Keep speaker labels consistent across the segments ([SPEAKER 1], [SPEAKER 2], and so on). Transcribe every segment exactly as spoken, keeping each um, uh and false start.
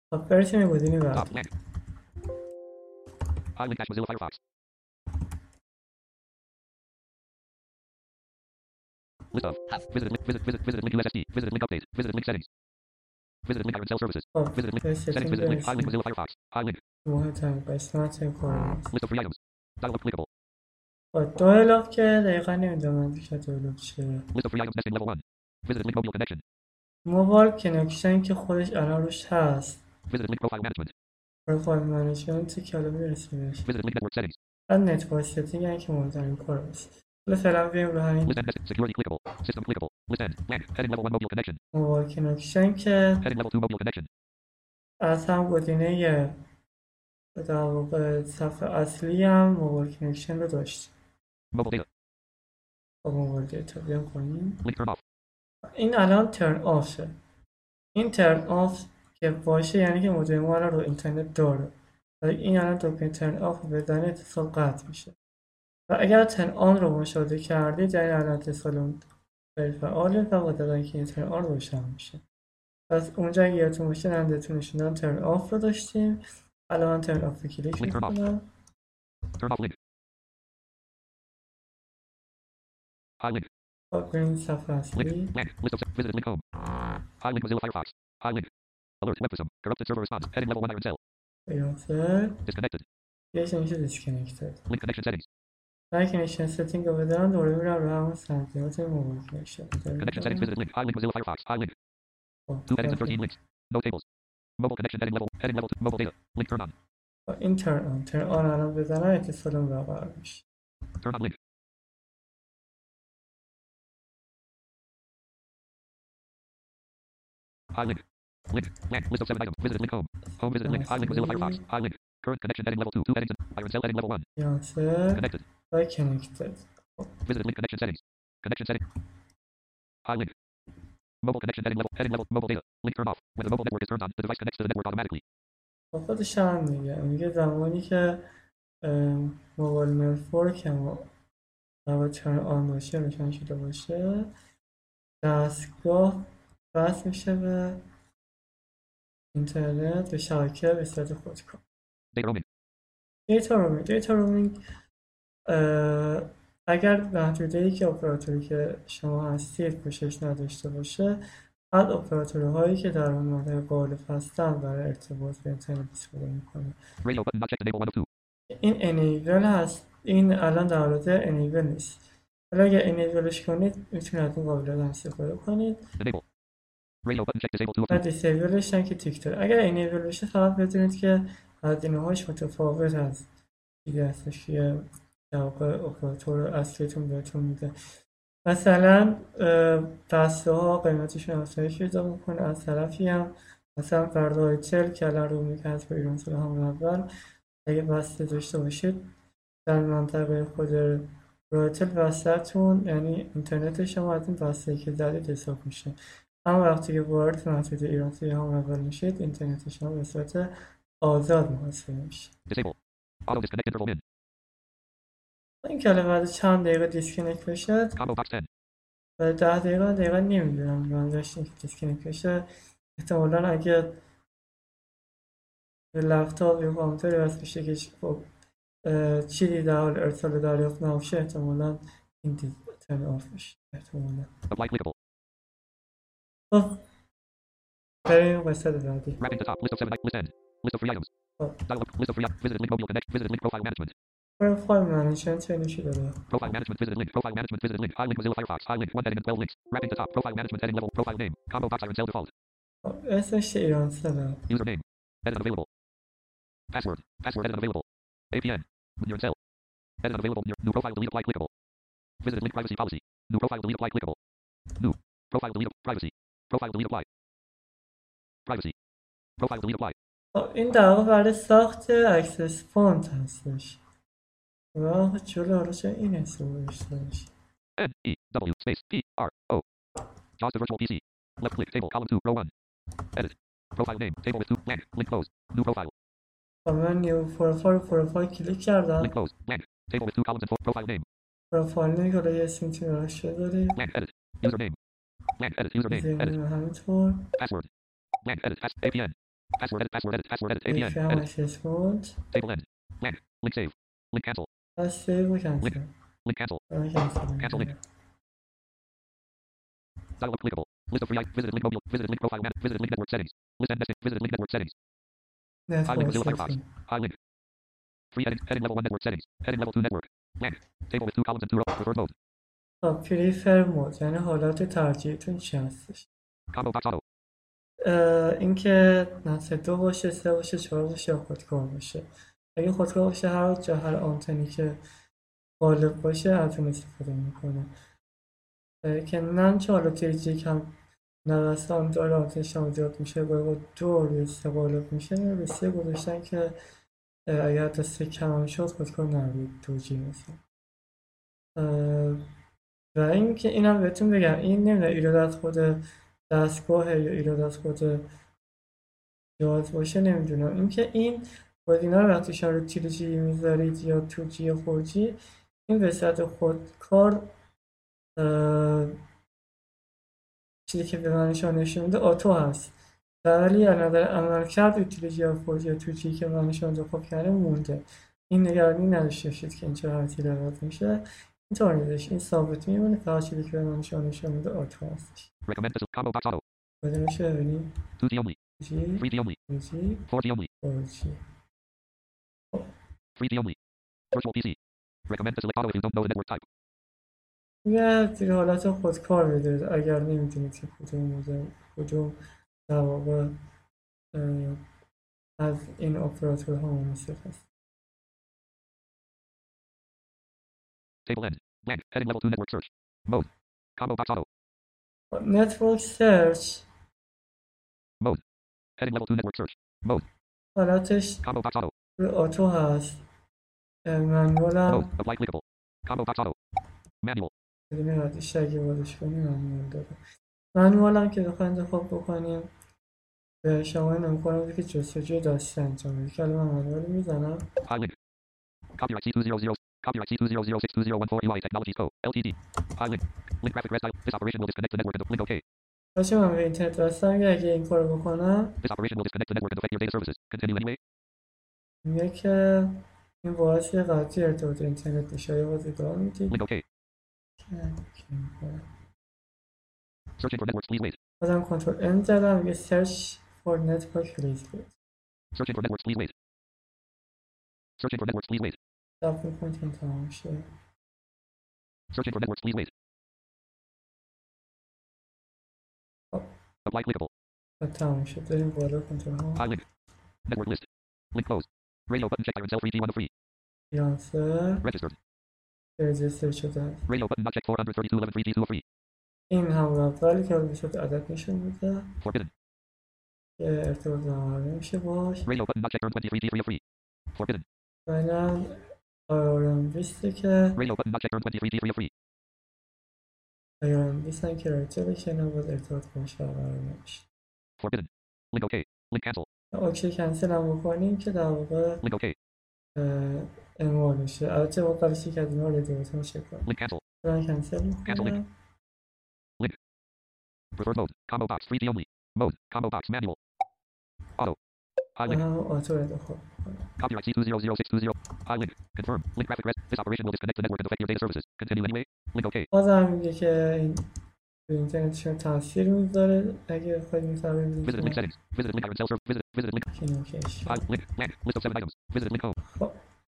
[SPEAKER 1] خب برسیم گزینه
[SPEAKER 2] Top
[SPEAKER 1] بعد.
[SPEAKER 2] blank. High link dash Mozilla Firefox. List of. Have. Visited link. Visit. Visit. Visited link U S S D. Visited link update. Visited link settings. Visited link Iron Cell services.
[SPEAKER 1] خب
[SPEAKER 2] Visited link.
[SPEAKER 1] به
[SPEAKER 2] Settings.
[SPEAKER 1] ستیم
[SPEAKER 2] Visited link. High link
[SPEAKER 1] برسیم.
[SPEAKER 2] Mozilla Firefox. High link.
[SPEAKER 1] مهمترین قسمت کار
[SPEAKER 2] List of free items. Dialog clickable.
[SPEAKER 1] با دوئلاف که دقیقا نمیدونم بیشتر دوئلاف چیه.
[SPEAKER 2] List of free items nesting level one. Visited link mobile connection.
[SPEAKER 1] موبایل کنکشن که خودش الان روش هست.
[SPEAKER 2] Visited link profile management.
[SPEAKER 1] پروفایل منیجمنت که الان میرسیمش.
[SPEAKER 2] Visited link network settings.
[SPEAKER 1] بعد نتورک ستینگ هم که مهمترین کار است. حالا فعلا بیایم رو همین
[SPEAKER 2] List end nesting. Security clickable. System clickable. List end. Blank. Heading level one mobile connection.
[SPEAKER 1] موبایل کنکشن که
[SPEAKER 2] Heading level two mobile connection.
[SPEAKER 1] از هم گزینه در واقع صفحه اصلی هم موبایل کنکشن رو داشت.
[SPEAKER 2] Mobile data.
[SPEAKER 1] با موبایل دیتا بیام کنیم.
[SPEAKER 2] Link turn off.
[SPEAKER 1] این الان ترن آف شد. این ترن آف که باشه یعنی که مودم ما رو اینترنت داره. و این الان دکمه ترن آف بزنه اتصال قطع میشه. و اگر ترن آن رو مشاهده کردید یعنی الان اتصال اون غیر فعاله و با دقیقه که این ترن آن روشن میشه. پس اونجا اگه یادتون باشه نندتون نشوندن ترن آف رو داشتیم. الان من ترن آف رو کلیک
[SPEAKER 2] Link turn off.
[SPEAKER 1] میکنم.
[SPEAKER 2] Turn off link. High link.
[SPEAKER 1] خب بریم صفحه اصلی.
[SPEAKER 2] Link. Blank. List of visited link home. High link Mozilla Firefox. High link. Alert. Websum. Corrupted server response. Heading level one Iron Cell.
[SPEAKER 1] بیافته
[SPEAKER 2] Disconnected.
[SPEAKER 1] یه نمیشه دیسکنکتد.
[SPEAKER 2] Link connection settings.
[SPEAKER 1] من کنکشن ستینگ رو بدارم دوره میرم رو همون سنتیمتر موبایل کنکشن.
[SPEAKER 2] Connection settings. Visited link. High link Mozilla Firefox. High link. Two headings and thirteen links. No tables. Mobile connection heading level. Heading level two. Mobile data. Link turn on.
[SPEAKER 1] این ترن آن ترن آن الان بزنم اتصالم برقرار میشه.
[SPEAKER 2] Turn on link. High link. Link. Blank. List of seven items. Visited link home. Home visited link. High link Mozilla Firefox. High link. Current connection heading level two. Two headings. and Iron Cell heading level one.
[SPEAKER 1] یانسه
[SPEAKER 2] Connected.
[SPEAKER 1] و کنکتد.
[SPEAKER 2] Visited link connection settings. Connection setting. High link. Mobile connection heading level. Heading level. Mobile data. Link turn off. When the mobile network is turned on, the device connects to the network automatically.
[SPEAKER 1] با خودش هم میگه میگه زمانی که موبایل نتورک هم در ترن آن باشه روشن شده باشه دستگاه وصل میشه به اینترنت به شبکه به صورت خودکار.
[SPEAKER 2] Data roaming.
[SPEAKER 1] دیتا رومینگ دیتا رومینگ اگر محدوده‌ای که اپراتوری که شما هستید پوشش نداشته باشه از اپراتورهایی که در اون منطقه غالب هستن برای ارتباط به اینترنت استفاده میکنه.
[SPEAKER 2] Radio button not checked. Enable one of two.
[SPEAKER 1] این انیبل هست. این الان در حالت انیبل نیست. حالا اگر انیبلش کنید میتونید از این قابلیت هم استفاده کنید.
[SPEAKER 2] Enable. Radio button checked. Disable two of
[SPEAKER 1] و
[SPEAKER 2] two.
[SPEAKER 1] دیسیبلش هم که تیک داره. اگر انیبل بشه فقط بدونید که هزینه‌هاش متفاوت از چیزی هستش که در واقع اپراتور اصلیتون بهتون میده. مثلا بسته ها قیمتشون افزایش پیدا میکنه. از طرفی هم مثلا فردا تل که الان رو میکنه با ایران سال همون اول اگه بسته داشته باشید در منطقه خود رایتل بسته‌تون یعنی اینترنت شما از این بسته که زدید حساب میشه. اما وقتی که وارد منطقه ایران سال همون اول میشید اینترنت شما به صورت آزاد محاسبه میشه.
[SPEAKER 2] Disable. Auto disconnect interval min.
[SPEAKER 1] این که بعد چند دقیقه دیسکنکت بشه
[SPEAKER 2] Combo box ten.
[SPEAKER 1] و ده دقیقه دقیقه نمیدونم منظورش اینه که دیسکنکت بشه. احتمالا اگه به لپتاپ یا کامپیوتری وصل بشه که خب چیزی در حال ارسال دریافت نباشه احتمالا این دید ترن آف میشه احتمالا.
[SPEAKER 2] Apply clickable.
[SPEAKER 1] خب بریم قصد بعدی.
[SPEAKER 2] Wrapping to top. List of seven. List end. List of free items.
[SPEAKER 1] Oh.
[SPEAKER 2] Dial up. List of free items. Visited link mobile connect. Visited link profile management.
[SPEAKER 1] پروفایل منیجمنت چه نوشی داره؟
[SPEAKER 2] Profile management. Visited link. Profile management. Visited link. High link Mozilla Firefox. High link. One heading and twelve links. Wrapping to top. Profile management. Heading level. Profile name. Combo box Iron Cell default.
[SPEAKER 1] اسمش ایران سه.
[SPEAKER 2] Username. Edit unavailable. Password. Password edit unavailable. A P N. Iron Cell. Edit unavailable. New profile delete apply clickable. Visited link privacy policy. New profile delete apply clickable. New. Profile delete privacy. Profile delete apply. Privacy. Profile delete apply.
[SPEAKER 1] این در واقع برای ساخت اکسس فونت هستش. و جلو رو چه این حساب داشته باشه.
[SPEAKER 2] N E W space P R O. Jaws to virtual P C. Left click table column two row one. Edit. Profile name table with two blank. Link closed. New profile.
[SPEAKER 1] خب من نیو پروفایل پروفایل کلیک کردم.
[SPEAKER 2] Link closed. Blank. Table with two columns and four profile name.
[SPEAKER 1] پروفایل نمی که یه اسم میتونی براش بذاری.
[SPEAKER 2] Blank edit. Username. Blank edit username. Edit.
[SPEAKER 1] همینطور.
[SPEAKER 2] Password. Blank edit. Pass. A P N. Password edit. Password edit. Password edit. A P N.
[SPEAKER 1] یکی هم
[SPEAKER 2] Edit.
[SPEAKER 1] اکسس کد.
[SPEAKER 2] Table end. Blank. Link save. Link cancel.
[SPEAKER 1] پس سیو و
[SPEAKER 2] Link.
[SPEAKER 1] کنسل.
[SPEAKER 2] Link cancel.
[SPEAKER 1] برای کنسل
[SPEAKER 2] Cancel link.
[SPEAKER 1] میکنم.
[SPEAKER 2] Dialog clickable. List of free items. Visited link mobile. Visited link profile man. Visited link network settings. List and nesting. Visited link network settings. High link
[SPEAKER 1] نتورک
[SPEAKER 2] Mozilla Firefox.
[SPEAKER 1] ستیم.
[SPEAKER 2] High link. Free heading. Heading level one network settings. Heading level two network. Blank. Table with two columns and two rows. Preferred mode.
[SPEAKER 1] خب پریفر مود یعنی حالت ترجیحتون چی هستش؟
[SPEAKER 2] Combo box auto.
[SPEAKER 1] اه، اینکه نسل دو باشه، سه باشه، چهار باشه یا خودکار باشه. اگه خودکار باشه هر جا هر آنتنی که غالب باشه از اون استفاده میکنه. که نم چه حالا تیجی کم نوستان داره آتش هم زیاد میشه باید دو روی سه غالب میشه روی سه گذاشتن که اه، اگر حتی سه کم هم شد خودکار نروید دو جی مثلا. اه، و اینکه اینم بهتون بگم این نمیدونم ایراد از خود دستگاهه یا ایراد از خود جهاز باشه نمیدونم. اینکه این گزینه رو وقتی شما رو تری جی میذارید یا تو جی یا فور جی این به صورت خودکار اه، چیزی که به من نشان نشون میده آتو هست ولی از نظر عملکرد روی تری جی یا فور جی یا تو جی که من نشان انتخاب کرده مونده. این نگرانی نداشته باشید که این چه حالتی دارد میشه. اینطور نیستش، این ثابت میمونه فقط چیزی که به من نشان نشون میده آتو هستش.
[SPEAKER 2] Recommend this combo box auto.
[SPEAKER 1] گزینه‌اش رو ببینید
[SPEAKER 2] two G only.
[SPEAKER 1] جی
[SPEAKER 2] three G only.
[SPEAKER 1] تو جی
[SPEAKER 2] four G only.
[SPEAKER 1] فور جی.
[SPEAKER 2] three G only. Virtual P C. Recommend to select auto if you don't know the network type.
[SPEAKER 1] یه در حالت خودکار بدهید اگر نمیدونید که کدوم مودم کدوم در واقع اه، از این اپراتورها مناسب است.
[SPEAKER 2] Table end. Blank. Heading level two network search. Mode. Combo box auto.
[SPEAKER 1] نتورک سرچ
[SPEAKER 2] Mode. Heading level two network search. Mode.
[SPEAKER 1] حالتش
[SPEAKER 2] Combo box auto.
[SPEAKER 1] روی آتو هست. منوال
[SPEAKER 2] Mode.
[SPEAKER 1] هم
[SPEAKER 2] Apply clickable. Combo box auto. Manual.
[SPEAKER 1] بدونی بعدیش اگه بازش کنیم منوال داره. منوال هم که بخوایم انتخاب بکنیم به شما این امکان بده که جستجوی دستی انجام بدید که الان من منوال میزنم.
[SPEAKER 2] High link. Copyright C two hundred. Copyright C two hundred six two zero one four U I Technologies Co. Ltd. High link. Link graphic res. This operation will disconnect the network and link OK.
[SPEAKER 1] باشه من به اینترنت وصلم اگه این کارو بکنم
[SPEAKER 2] This operation will disconnect the network and affect your data services. Continue anyway.
[SPEAKER 1] میگه که این باعث یه قطعی ارتباط اینترنت میشه یا باز ادامه میدید.
[SPEAKER 2] Link OK. Searching for networks, please wait.
[SPEAKER 1] بازم کنترل ان زدم میگه search for network please wait.
[SPEAKER 2] Searching for networks, please wait. Searching for networks, please wait.
[SPEAKER 1] صبر میکنید که این تمام شه.
[SPEAKER 2] Searching for networks, please wait.
[SPEAKER 1] خب
[SPEAKER 2] Apply clickable.
[SPEAKER 1] و تمام شد. بریم بالا کنترل ها.
[SPEAKER 2] High link. Network list. Link closed. Radio button checked. Iron cell three G one to free.
[SPEAKER 1] فرانسه
[SPEAKER 2] Registered.
[SPEAKER 1] رجیستر شده است.
[SPEAKER 2] Radio button not checked four thirty-two eleven three G two free.
[SPEAKER 1] این همون اولی که به صورت عدد نشون میده
[SPEAKER 2] Forbidden.
[SPEAKER 1] که ارتباط برقرار نمیشه باش.
[SPEAKER 2] Radio button not checked earn twenty-three G free of free. Forbidden.
[SPEAKER 1] و اینم آرام بیسته که
[SPEAKER 2] Radio button not checked earn twenty-three G free of free.
[SPEAKER 1] آرام بیستن که رایته بشه نباید ارتباط باش برقرار نمیشه.
[SPEAKER 2] Forbidden. Link OK. Link cancel.
[SPEAKER 1] اوکی کنسل هم بکنیم که در واقع
[SPEAKER 2] Link OK.
[SPEAKER 1] اعمال میشه. البته با قبلش که از اینا ردیوتون چک کنیم.
[SPEAKER 2] Link cancel.
[SPEAKER 1] من کنسل
[SPEAKER 2] Cancel link.
[SPEAKER 1] میکنم.
[SPEAKER 2] Link. Preferred mode. Combo box three G only. Mode. Combo box manual. Auto. High
[SPEAKER 1] و
[SPEAKER 2] link.
[SPEAKER 1] هم آتو رو انتخاب میکنم.
[SPEAKER 2] Copyright C two hundred six two zero. High link. Confirm. Link graphic res. This operation will disconnect the network and affect your data services. Continue anyway. Link OK.
[SPEAKER 1] بازم میگه که این به اینترنتشون تاثیر میذاره اگه بخواید میتونه
[SPEAKER 2] Visited link
[SPEAKER 1] ببینید
[SPEAKER 2] settings. Visited link iron cell server. Visited, visited link.
[SPEAKER 1] که نوکش.
[SPEAKER 2] High link. Blank. List of seven items. Visited link home.
[SPEAKER 1] خب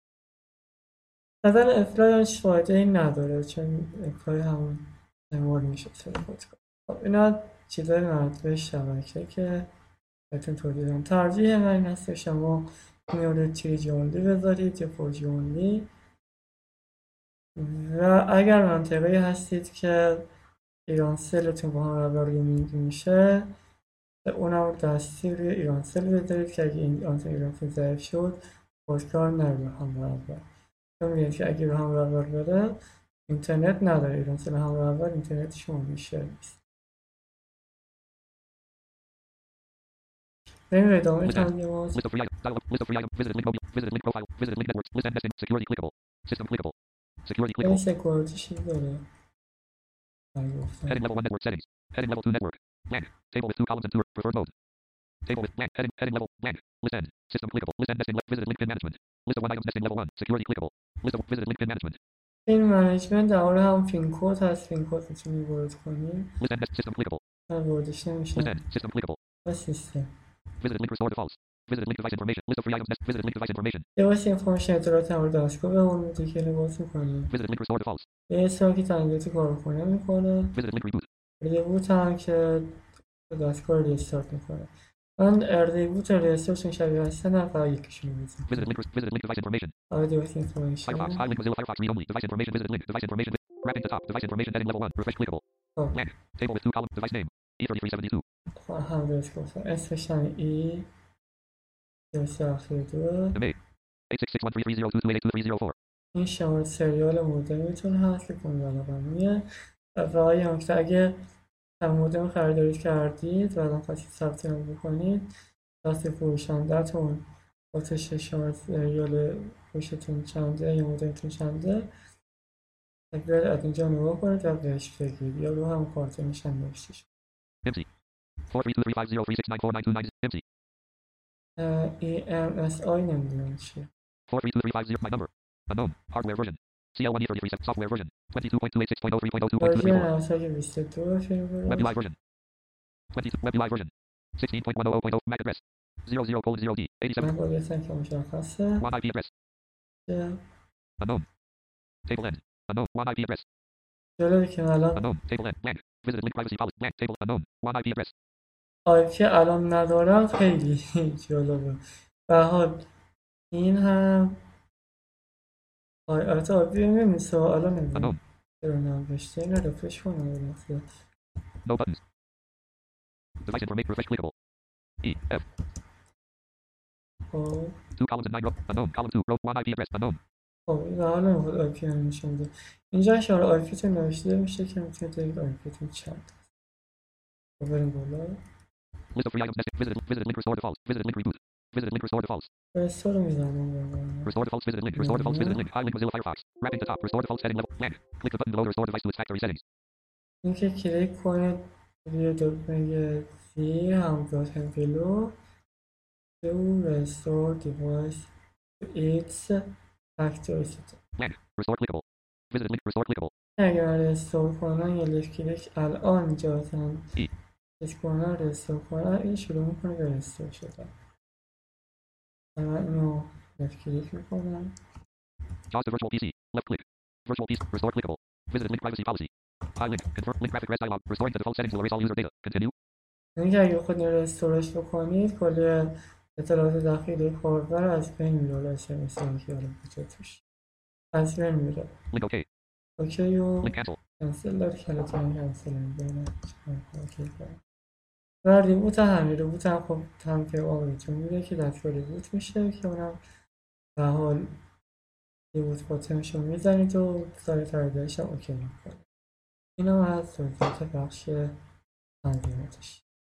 [SPEAKER 1] مثلا افلای هیچ فایده این نداره چون افلای همون اعمال میشه سر خودکار. خب اینا چیزای مربوط به شبکه که بهتون توضیح دادم. ترجیح من این هست که شما میاره تری جی اونلی بذارید یا فور جی اونلی و اگر منطقه هستید که ایرانسلتون با هم روبروی میشه اونم دستی روی ایرانسل بذارید که اگه این آنتن ایرانسل ضعیف شد خودکار نره هم برابر. چون میگه که اگه رو هم برابر بره اینترنت نداره ایرانسل هم برابر اینترنت شما میشه نیست. بریم ادامه
[SPEAKER 2] List
[SPEAKER 1] تمرین ما.
[SPEAKER 2] List of free items. Dialog. List of free items. Visited link mobile. Visited link profile. Visited link networks. List and nesting. Security clickable. System clickable. Security
[SPEAKER 1] این
[SPEAKER 2] clickable.
[SPEAKER 1] سکورتی چیز داره من گفتم.
[SPEAKER 2] Heading level one network settings. Heading level two network. Blank. Table with two columns and two. Preferred mode. Table with blank. Heading, heading level blank. List end. System clickable. List end nesting. Le- visited link pin management. List of one items nesting level one. Security clickable. List of visited link pin management.
[SPEAKER 1] این منیجمنت در مورد هم پین کد هست. پین کد میتونی وارد کنی.
[SPEAKER 2] List end. System clickable.
[SPEAKER 1] من واردش
[SPEAKER 2] List
[SPEAKER 1] نمیشم.
[SPEAKER 2] end. System clickable.
[SPEAKER 1] و سیستم.
[SPEAKER 2] Visited link restore to false. Visited link device information. List of free items. Nest. Visited link device information.
[SPEAKER 1] یه واسه اینفورمیشن اطلاعات در مورد دستگاه به اون میده که لباس میکنی.
[SPEAKER 2] Visited link restore to false.
[SPEAKER 1] یه اصلا که تنگیتی کارخونه میکنه.
[SPEAKER 2] Visited link reboot.
[SPEAKER 1] ریبوت هم که دستگاه رو ریستارت میکنه. من ریبوت و ریستارتشون شبیه هستن هم فقط یکیشون رو میزن.
[SPEAKER 2] Visited link. Visited link device information.
[SPEAKER 1] آره دیوایس اینفورمیشن.
[SPEAKER 2] Firefox. High link Mozilla Firefox read only. Device information. Visited link. Device information. Wrapping to top. Device information. Heading level one. Refresh clickable.
[SPEAKER 1] خب
[SPEAKER 2] Blank. Table with two columns. Device name. E three three seventy two.
[SPEAKER 1] هم درست گفتم. اسمش هم ای درست آخر دو.
[SPEAKER 2] Domain. eight six six one three three zero two two eight eight two three zero four.
[SPEAKER 1] این شماره سریال مودمتون هست که کنید علاقه و یه نکته اگه هم مودم خریداری کردید و الان خواستید ثبت نام بکنید دست فروشنده‌تون آتش شماره سریال فروشتون چنده یا مودمتون چنده اگر از اینجا نگاه کنید و بهش بگید یا رو هم کارت نشان نوشته شد.
[SPEAKER 2] Empty. four three two three five zero three six nine four nine two nine. Empty.
[SPEAKER 1] ای ام اس آی نمیدونم چیه.
[SPEAKER 2] four three two three five zero. My number. Unknown. Hardware version. C L one E three three seven. Software version. twenty-two point two eight six point oh three point oh two point two three
[SPEAKER 1] ورژن
[SPEAKER 2] four.
[SPEAKER 1] نوسای بیست و دو فیلم
[SPEAKER 2] Web U I version. twenty-two. Web U I version. sixteen point one oh oh point oh. M A C address. zero zero colon zero D. eighty-seven.
[SPEAKER 1] من باید یه که مشخصه
[SPEAKER 2] one I P address.
[SPEAKER 1] که
[SPEAKER 2] Unknown. Table end. Unknown. one I P address.
[SPEAKER 1] جالبه که الان
[SPEAKER 2] Unknown. Table end. Blank. Visited link privacy policy. Blank. Table. Unknown. one I P address.
[SPEAKER 1] آی پی الان ندارم خیلی جالبه. به حال این هم آی البته آی پی نمیدونی سوالا نمیدونم
[SPEAKER 2] Unknown.
[SPEAKER 1] چرا نوشته این رو رفرش کنم البته.
[SPEAKER 2] No buttons. Device information. Refresh clickable. E. F.
[SPEAKER 1] خب
[SPEAKER 2] Two columns and nine row. Unknown. Column two. Row one I P address. Unknown.
[SPEAKER 1] خب این به حال نمیخواد آی پی هم نشون بده. اینجا اشاره آی پی تون نوشته میشه که میتونید دارید آی پی تون چند. خب بریم بالا.
[SPEAKER 2] List of free items nesting. Visited, visited link restore to false. Visited link reboot. Visited link restore to false.
[SPEAKER 1] رستور رو میزنم.
[SPEAKER 2] Restore to false. Visited link. Restore to false. Visited link. High link Mozilla Firefox. Wrapping to top. Restore to false. Heading level. Blank. Click the button below to restore device to its factory settings.
[SPEAKER 1] این که کلیک کنید روی دکمه سی همزاد هم بلو to restore device to its factory setting.
[SPEAKER 2] Blank. Restore clickable. Visited link. Restore clickable.
[SPEAKER 1] اگر من رستور کنم یا لفت کلیک الان جاتم
[SPEAKER 2] ای.
[SPEAKER 1] کلیک کنم رستور کنم این شروع میکنه به رستور شدن. من اینو لفت کلیک میکنم.
[SPEAKER 2] Jaws to virtual P C. Left click. Virtual P C. Restore clickable. Visited link privacy policy. High link. Confirm link graphic rest dialog. Restoring to default settings will erase all user data. Continue.
[SPEAKER 1] این که اگه خود رستورش بکنید کلی اطلاعات داخلی کاربر از بین میره. اسمس این که الان توش از بین میره.
[SPEAKER 2] Link OK.
[SPEAKER 1] اوکی و
[SPEAKER 2] Link cancel.
[SPEAKER 1] کنسل داره که الان کنسل میکنه. اوکی کنم. و ریبوت هم ریبوت هم خب تمپی آوریتون میده که دستگاه ریبوت میشه که اونم به حال ریبوت باتنش رو میزنید و سایه تردهش هم اوکی میکنه. این هم از توضیحات بخش تنظیماتش.